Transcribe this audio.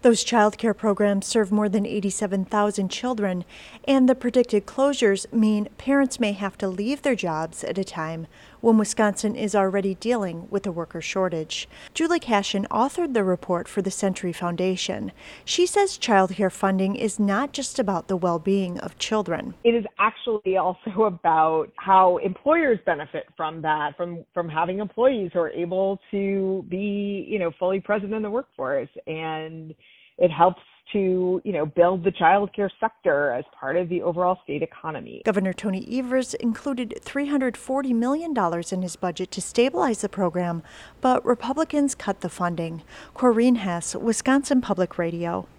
Those child care programs serve more than 87,000 children, and the predicted closures mean parents may have to leave their jobs at a time when Wisconsin is already dealing with a worker shortage. Julie Cashin authored the report for the Century Foundation. She says child care funding is not just about the well-being of children. It is actually also about how employers benefit from that, from having employees who are able to be, fully present in the workforce. And it helps to, build the child care sector as part of the overall state economy. Governor Tony Evers included $340 million in his budget to stabilize the program, but Republicans cut the funding. Corrine Hess, Wisconsin Public Radio.